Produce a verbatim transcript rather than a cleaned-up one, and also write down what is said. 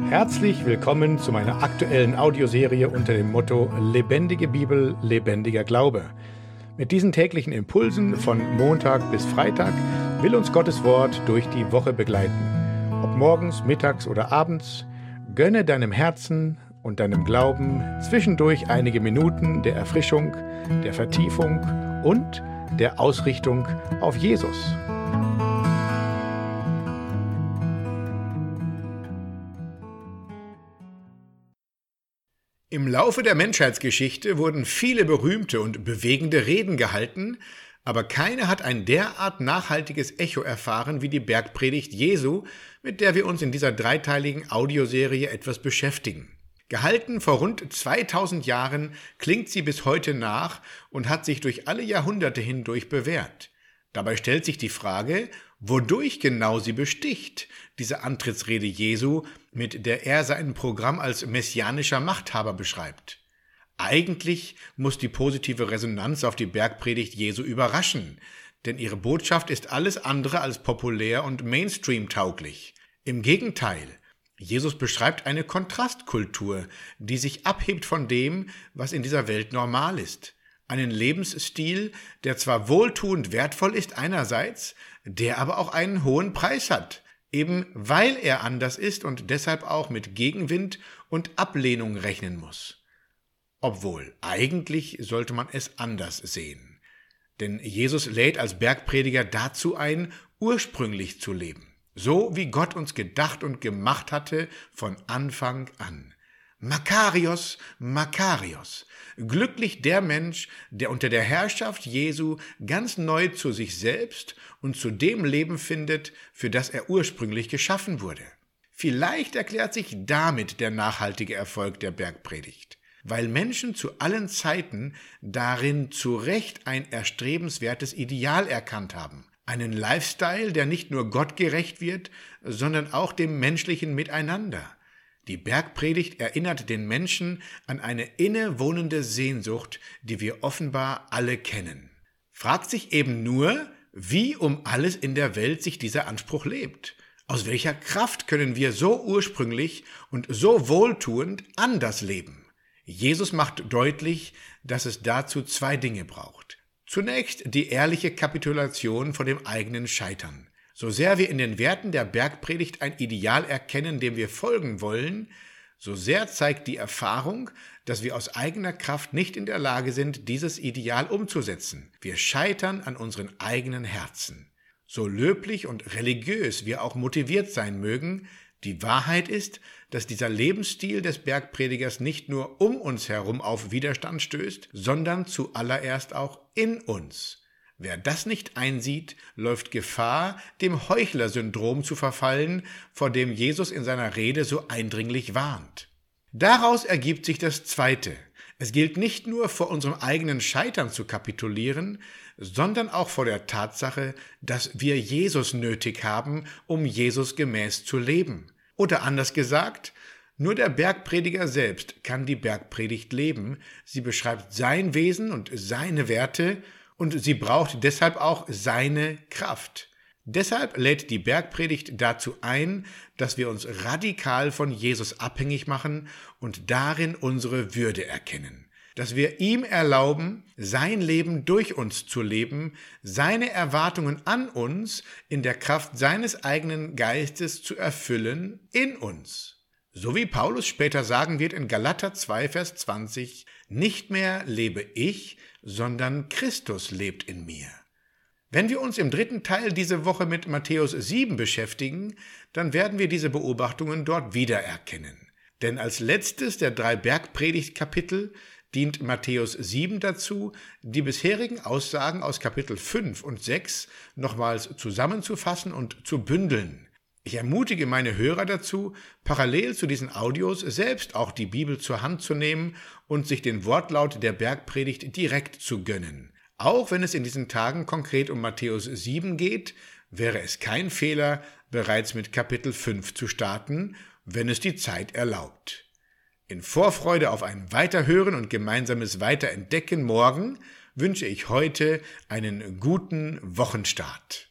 Herzlich willkommen zu meiner aktuellen Audioserie unter dem Motto Lebendige Bibel, lebendiger Glaube. Mit diesen täglichen Impulsen von Montag bis Freitag will uns Gottes Wort durch die Woche begleiten. Ob morgens, mittags oder abends, gönne deinem Herzen und deinem Glauben zwischendurch einige Minuten der Erfrischung, der Vertiefung und der Ausrichtung auf Jesus. Im Laufe der Menschheitsgeschichte wurden viele berühmte und bewegende Reden gehalten, aber keine hat ein derart nachhaltiges Echo erfahren wie die Bergpredigt Jesu, mit der wir uns in dieser dreiteiligen Audioserie etwas beschäftigen. Gehalten vor rund zweitausend Jahren klingt sie bis heute nach und hat sich durch alle Jahrhunderte hindurch bewährt. Dabei stellt sich die Frage, wodurch genau sie besticht, diese Antrittsrede Jesu, mit der er sein Programm als messianischer Machthaber beschreibt. Eigentlich muss die positive Resonanz auf die Bergpredigt Jesu überraschen, denn ihre Botschaft ist alles andere als populär und Mainstream-tauglich. Im Gegenteil, Jesus beschreibt eine Kontrastkultur, die sich abhebt von dem, was in dieser Welt normal ist. Einen Lebensstil, der zwar wohltuend wertvoll ist einerseits, der aber auch einen hohen Preis hat, eben weil er anders ist und deshalb auch mit Gegenwind und Ablehnung rechnen muss. Obwohl, eigentlich sollte man es anders sehen. Denn Jesus lädt als Bergprediger dazu ein, ursprünglich zu leben, so wie Gott uns gedacht und gemacht hatte von Anfang an. Makarios, Makarios, glücklich der Mensch, der unter der Herrschaft Jesu ganz neu zu sich selbst und zu dem Leben findet, für das er ursprünglich geschaffen wurde. Vielleicht erklärt sich damit der nachhaltige Erfolg der Bergpredigt, weil Menschen zu allen Zeiten darin zu Recht ein erstrebenswertes Ideal erkannt haben. Einen Lifestyle, der nicht nur Gott gerecht wird, sondern auch dem menschlichen Miteinander. Die Bergpredigt erinnert den Menschen an eine innewohnende Sehnsucht, die wir offenbar alle kennen. Fragt sich eben nur, wie um alles in der Welt sich dieser Anspruch lebt. Aus welcher Kraft können wir so ursprünglich und so wohltuend anders leben? Jesus macht deutlich, dass es dazu zwei Dinge braucht. Zunächst die ehrliche Kapitulation vor dem eigenen Scheitern. So sehr wir in den Werten der Bergpredigt ein Ideal erkennen, dem wir folgen wollen, so sehr zeigt die Erfahrung, dass wir aus eigener Kraft nicht in der Lage sind, dieses Ideal umzusetzen. Wir scheitern an unseren eigenen Herzen. So löblich und religiös wir auch motiviert sein mögen, die Wahrheit ist, dass dieser Lebensstil des Bergpredigers nicht nur um uns herum auf Widerstand stößt, sondern zuallererst auch in uns. Wer das nicht einsieht, läuft Gefahr, dem Heuchlersyndrom zu verfallen, vor dem Jesus in seiner Rede so eindringlich warnt. Daraus ergibt sich das Zweite. Es gilt nicht nur vor unserem eigenen Scheitern zu kapitulieren, sondern auch vor der Tatsache, dass wir Jesus nötig haben, um Jesus gemäß zu leben. Oder anders gesagt, nur der Bergprediger selbst kann die Bergpredigt leben. Sie beschreibt sein Wesen und seine Werte, und sie braucht deshalb auch seine Kraft. Deshalb lädt die Bergpredigt dazu ein, dass wir uns radikal von Jesus abhängig machen und darin unsere Würde erkennen. Dass wir ihm erlauben, sein Leben durch uns zu leben, seine Erwartungen an uns in der Kraft seines eigenen Geistes zu erfüllen in uns. So wie Paulus später sagen wird in Galater zwei, Vers zwanzig, nicht mehr lebe ich, sondern Christus lebt in mir. Wenn wir uns im dritten Teil diese Woche mit Matthäus sieben beschäftigen, dann werden wir diese Beobachtungen dort wiedererkennen. Denn als letztes der drei Bergpredigtkapitel dient Matthäus sieben dazu, die bisherigen Aussagen aus Kapitel fünf und sechs nochmals zusammenzufassen und zu bündeln. Ich ermutige meine Hörer dazu, parallel zu diesen Audios selbst auch die Bibel zur Hand zu nehmen und sich den Wortlaut der Bergpredigt direkt zu gönnen. Auch wenn es in diesen Tagen konkret um Matthäus sieben geht, wäre es kein Fehler, bereits mit Kapitel fünf zu starten, wenn es die Zeit erlaubt. In Vorfreude auf ein Weiterhören und gemeinsames Weiterentdecken morgen wünsche ich heute einen guten Wochenstart.